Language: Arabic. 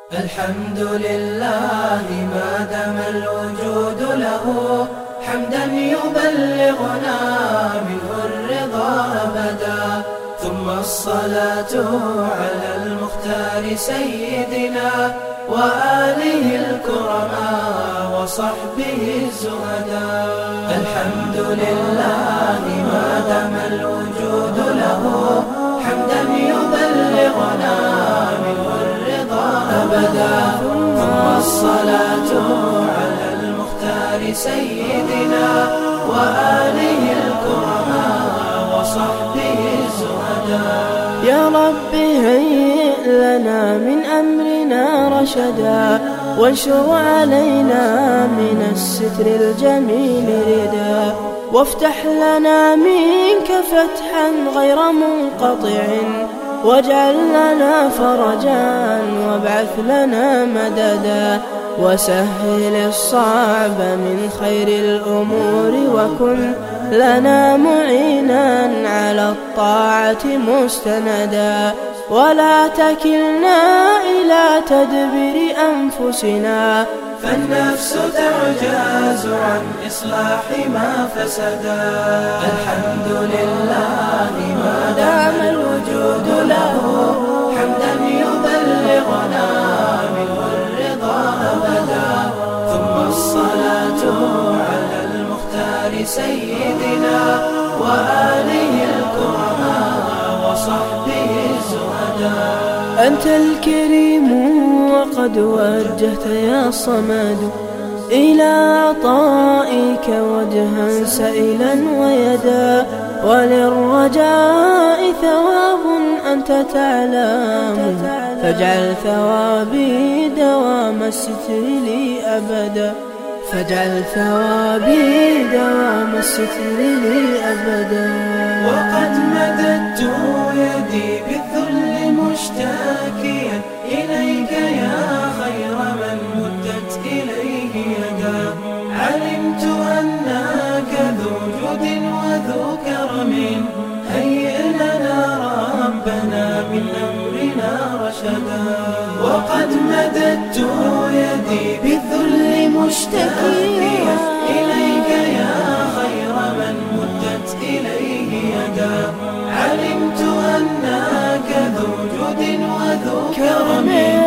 الحمد لله ما دام الوجود له، حمدا يبلغنا منه الرضا أبدا. ثم الصلاة على المختار سيدنا وآله الكرماء وصحبه الزهداء. الحمد لله ما دام الوجود له، حمدا يبلغنا منه الرضا أبدا. ثم الصلاة على المختار سيدنا وآله الكرماء وصحبه الزهداء. يا رب هيئ لنا من أمرنا رشدا، وانشر علينا من الستر الجميل ردا، وافتح لنا منك فتحا غير منقطع، واجعل لنا فرجا وابعث لنا مددا، وسهل الصعب من خير الأمور، وكن لنا معينا على الطاعة مستندا، ولا تكلنا إلى تدبير أنفسنا، فالنفس تعجز عن إصلاح ما فسدا. الحمد لله ما دام الوجود له، حمدا يبلغنا منه الرضا أبدا. ثم الصلاة على المختار سيدنا وآله الكرماء وصحبه الزهداء. أنت الكريم وقد وجهت يا صمد إلى عطائك وجها سائلا ويدا، وللرجاء ثواب أنت تعلم، فاجعل ثوابي دوام الستر لي أبدا، فاجعل ثوابي دوام الستر لي أبدا. وقد مددت يدي بالذل مشتاكيا إليك يا خير من مدت إليه يدا. علمت أنك ذو جود وذو كرم، هيئ لنا ربنا من أمرنا رشدا. وقد مددت يدي بالذل مشتاكيا إليك يا خير من مدت إليه يدا. علمت أنك ذو جود وذو كرم،